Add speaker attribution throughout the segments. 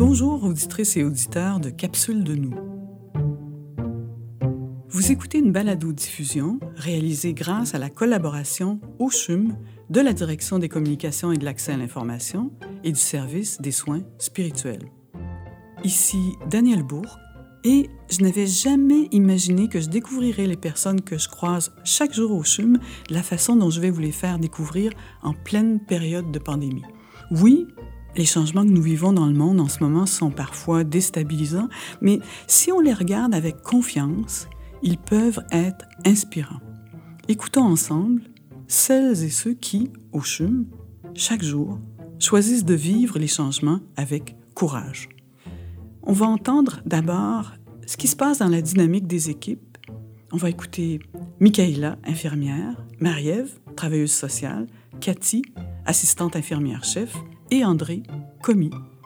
Speaker 1: Bonjour auditrices et auditeurs de Capsule de nous. Vous écoutez une balado-diffusion réalisée grâce à la collaboration au CHUM de la Direction des communications et de l'accès à l'information et du service des soins spirituels. Ici Danielle Bourque et je n'avais jamais imaginé que je découvrirais les personnes que je croise chaque jour au CHUM de la façon dont je vais vous les faire découvrir en pleine période de pandémie. Oui, les changements que nous vivons dans le monde en ce moment sont parfois déstabilisants, mais si on les regarde avec confiance, ils peuvent être inspirants. Écoutons ensemble celles et ceux qui, au CHUM, chaque jour, choisissent de vivre les changements avec courage. On va entendre d'abord ce qui se passe dans la dynamique des équipes. On va écouter Michaela, infirmière, Marie-Ève, travailleuse sociale, Cathy, assistante infirmière-chef, et André, commis.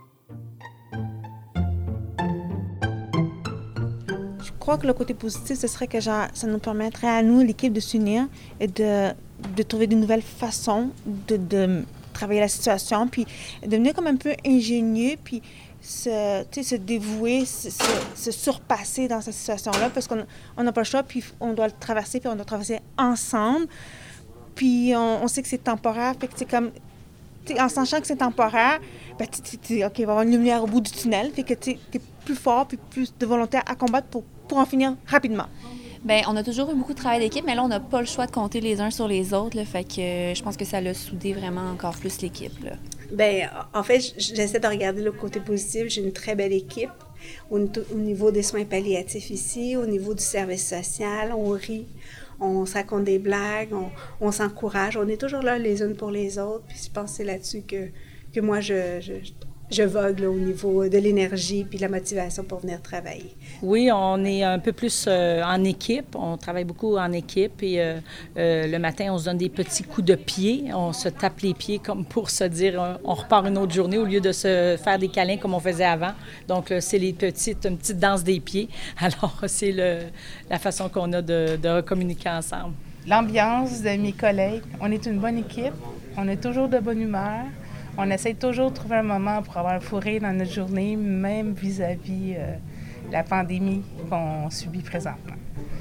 Speaker 2: Je crois que le côté positif, ce serait que ça nous permettrait à nous, l'équipe, de s'unir et de trouver de nouvelles façons de travailler la situation, puis devenir comme un peu ingénieux, puis se dévouer, se surpasser dans cette situation-là, parce qu'on n'a pas le choix, puis on doit le traverser, puis on doit traverser ensemble. Puis on sait que c'est temporaire, fait que c'est comme... en sachant que c'est temporaire, ben, OK, il va y avoir une lumière au bout du tunnel, fait que tu es plus fort puis plus de volonté à combattre pour en finir rapidement.
Speaker 3: Bien, on a toujours eu beaucoup de travail d'équipe, mais là, on n'a pas le choix de compter les uns sur les autres, là, fait que je pense que ça l'a soudé vraiment encore plus l'équipe, là.
Speaker 4: Bien, en fait, j'essaie de regarder le côté positif. J'ai une très belle équipe au niveau des soins palliatifs ici, au niveau du service social. On rit, on se raconte des blagues, on s'encourage. On est toujours là les unes pour les autres. Puis je pense que c'est là-dessus que moi, je vogue là, au niveau de l'énergie puis de la motivation pour venir travailler.
Speaker 5: Oui, on est un peu plus en équipe. On travaille beaucoup en équipe et le matin, on se donne des petits coups de pied. On se tape les pieds comme pour se dire on repart une autre journée au lieu de se faire des câlins comme on faisait avant. Donc, c'est une petite danse des pieds. Alors, c'est la façon qu'on a de communiquer ensemble.
Speaker 6: L'ambiance de mes collègues, on est une bonne équipe. On est toujours de bonne humeur. On essaie toujours de trouver un moment pour avoir un fou rire dans notre journée, même vis-à-vis la pandémie qu'on subit présentement.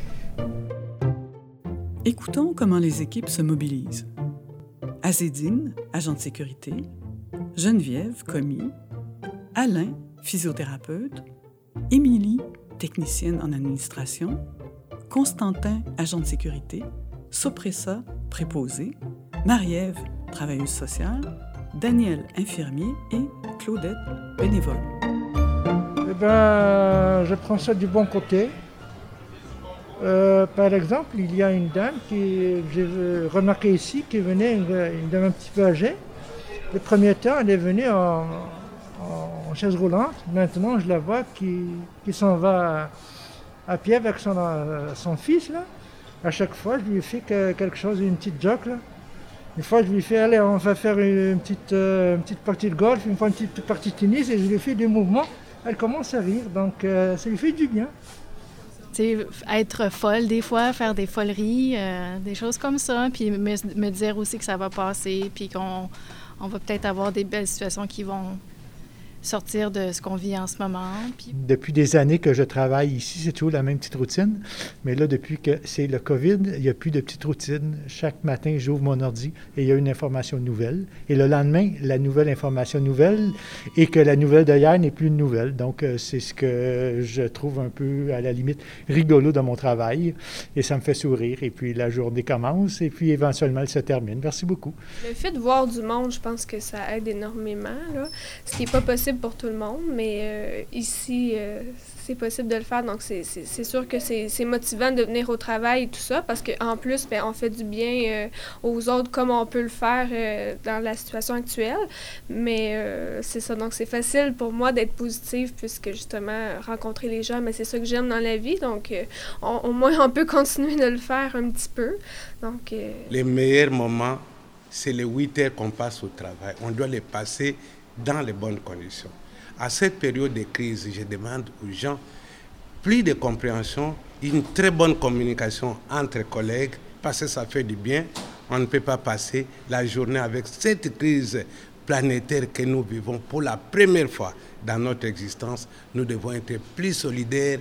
Speaker 1: Écoutons comment les équipes se mobilisent. Azédine, agent de sécurité, Geneviève, commis, Alain, physiothérapeute, Émilie, technicienne en administration, Constantin, agent de sécurité, Sopressa, préposé, Marie-Ève, travailleuse sociale, Daniel, infirmier, et Claudette, bénévole.
Speaker 7: Eh bien, je prends ça du bon côté. Par exemple, il y a une dame que j'ai remarqué ici, qui venait, une dame un petit peu âgée. Le premier temps, elle est venue en chaise roulante. Maintenant, je la vois qui s'en va à pied avec son fils. Là. À chaque fois, je lui fais quelque chose, une petite joke. Là. Une fois, je lui fais, allez, on va faire une petite partie de golf, une fois une petite partie de tennis, et je lui fais des mouvements. Elle commence à rire, donc ça lui fait du bien.
Speaker 8: Tu sais, être folle des fois, faire des foleries, des choses comme ça, puis me dire aussi que ça va passer, puis qu'on va peut-être avoir des belles situations qui vont sortir de ce qu'on vit en ce moment. Puis...
Speaker 9: Depuis des années que je travaille ici, c'est toujours la même petite routine. Mais là, depuis que c'est le COVID, il n'y a plus de petite routine. Chaque matin, j'ouvre mon ordi et il y a une information nouvelle. Et le lendemain, la nouvelle information nouvelle et que la nouvelle d'hier n'est plus une nouvelle. Donc, c'est ce que je trouve un peu, à la limite, rigolo dans mon travail. Et ça me fait sourire. Et puis, la journée commence et puis, éventuellement, elle se termine. Merci beaucoup.
Speaker 10: Le fait de voir du monde, je pense que ça aide énormément, là. Ce qui n'est pas possible pour tout le monde, mais ici, c'est possible de le faire. Donc, c'est sûr que c'est motivant de venir au travail et tout ça, parce qu'en plus, on fait du bien aux autres comme on peut le faire dans la situation actuelle. Mais c'est ça. Donc, c'est facile pour moi d'être positive, puisque justement, rencontrer les gens, mais c'est ça que j'aime dans la vie. Donc, au moins, on peut continuer de le faire un petit peu. Donc,
Speaker 11: les meilleurs moments, c'est les 8 heures qu'on passe au travail. On doit les passer dans les bonnes conditions. À cette période de crise, je demande aux gens plus de compréhension, une très bonne communication entre collègues, parce que ça fait du bien. On ne peut pas passer la journée avec cette crise planétaire que nous vivons pour la première fois dans notre existence, nous devons être plus solidaires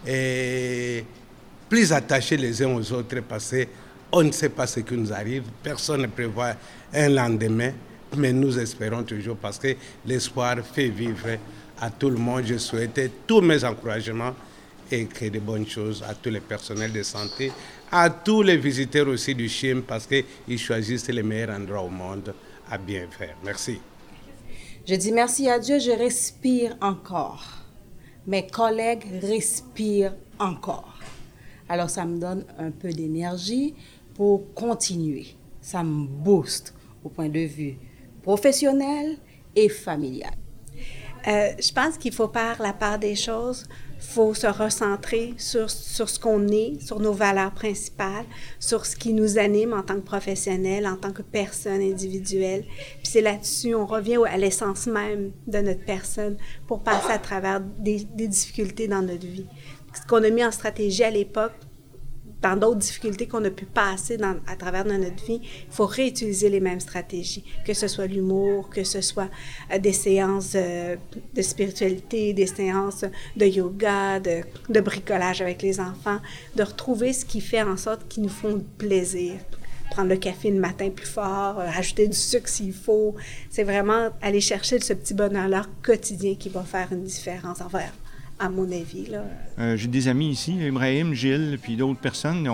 Speaker 11: et plus attachés les uns aux autres parce qu'on ne sait pas ce qui nous arrive. Personne ne prévoit un lendemain, mais nous espérons toujours parce que l'espoir fait vivre à tout le monde. Je souhaitais tous mes encouragements et que de bonnes choses à tous les personnels de santé, à tous les visiteurs aussi du CHIM parce qu'ils choisissent les meilleurs endroits au monde à bien faire. Merci.
Speaker 12: Je dis merci à Dieu, je respire encore. Mes collègues respirent encore. Alors ça me donne un peu d'énergie pour continuer. Ça me booste au point de vue professionnel et familial.
Speaker 4: Je pense qu'il faut faire la part des choses. Il faut se recentrer sur ce qu'on est, sur nos valeurs principales, sur ce qui nous anime en tant que professionnels, en tant que personne individuelle. Puis c'est là-dessus, on revient à l'essence même de notre personne pour passer à travers des difficultés dans notre vie. Ce qu'on a mis en stratégie à l'époque, dans d'autres difficultés qu'on a pu passer à travers notre vie, il faut réutiliser les mêmes stratégies, que ce soit l'humour, que ce soit des séances de spiritualité, des séances de yoga, de bricolage avec les enfants, de retrouver ce qui fait en sorte qu'ils nous font plaisir. Prendre le café le matin plus fort, ajouter du sucre s'il faut. C'est vraiment aller chercher ce petit bonheur-là quotidien qui va faire une différence à mon avis.
Speaker 13: J'ai des amis ici, Ibrahim, Gilles, puis d'autres personnes.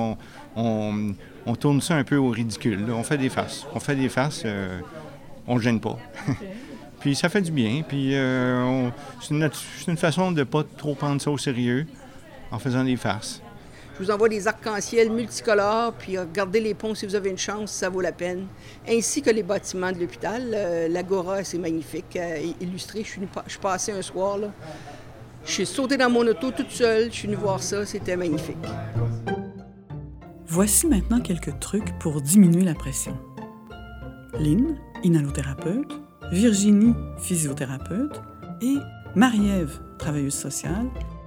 Speaker 13: On tourne ça un peu au ridicule. Là. On fait des farces. On ne gêne pas. Okay. Puis ça fait du bien. Puis c'est une façon de ne pas trop prendre ça au sérieux en faisant des farces.
Speaker 14: Je vous envoie des arcs-en-ciel multicolores, puis regardez les ponts si vous avez une chance, ça vaut la peine. Ainsi que les bâtiments de l'hôpital. L'Agora, c'est magnifique, illustré. Je suis passée un soir, là. Je suis sautée dans mon auto toute seule, je suis venue voir ça, c'était magnifique.
Speaker 1: Voici maintenant quelques trucs pour diminuer la pression. Lynn, inhalothérapeute, Virginie, physiothérapeute, et Marie-Ève, travailleuse sociale.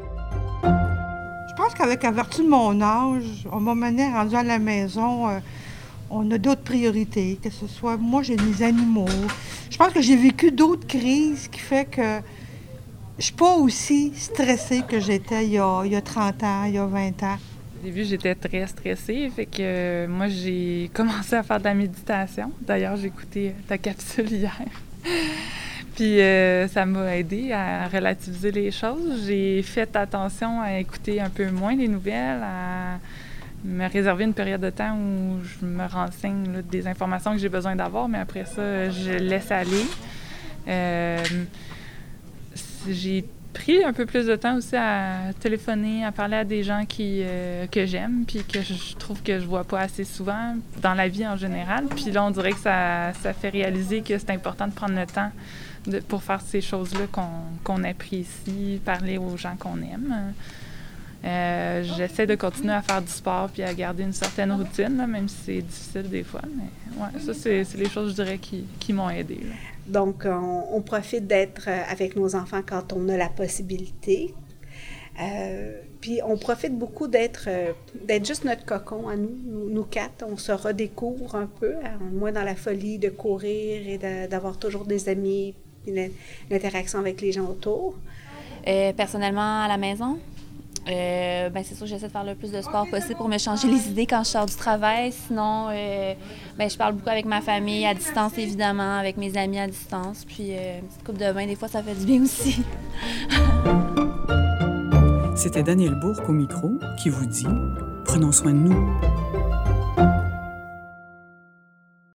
Speaker 15: Je pense qu'avec la vertu de mon âge, à un moment donné, rendu à la maison, on a d'autres priorités, que ce soit... Moi, j'ai des animaux. Je pense que j'ai vécu d'autres crises qui fait que je suis pas aussi stressée que j'étais il y a 30 ans, il y a 20 ans.
Speaker 16: Au début, j'étais très stressée, fait que moi, j'ai commencé à faire de la méditation. D'ailleurs, j'ai écouté ta capsule hier. Puis ça m'a aidé à relativiser les choses. J'ai fait attention à écouter un peu moins les nouvelles, à me réserver une période de temps où je me renseigne là, des informations que j'ai besoin d'avoir, mais après ça, je laisse aller. J'ai pris un peu plus de temps aussi à téléphoner, à parler à des gens que j'aime, puis que je trouve que je vois pas assez souvent dans la vie en général. Puis là, on dirait que ça fait réaliser que c'est important de prendre le temps pour faire ces choses-là qu'on apprécie, parler aux gens qu'on aime. J'essaie de continuer à faire du sport puis à garder une certaine routine, là, même si c'est difficile des fois. Mais ouais, ça, c'est les choses, je dirais, qui m'ont aidée. Là.
Speaker 4: Donc, on profite d'être avec nos enfants quand on a la possibilité. Puis, on profite beaucoup d'être juste notre cocon à nous quatre. On se redécouvre un peu, moi dans la folie de courir et d'avoir toujours des amis et l'interaction avec les gens autour.
Speaker 3: Personnellement, à la maison, c'est sûr que j'essaie de faire le plus de sport possible pour me changer les idées quand je sors du travail. Sinon, je parle beaucoup avec ma famille à distance, évidemment, avec mes amis à distance. Puis une petite coupe de vin, des fois, ça fait du bien aussi.
Speaker 1: C'était Danielle Bourque au micro qui vous dit « Prenons soin de nous ».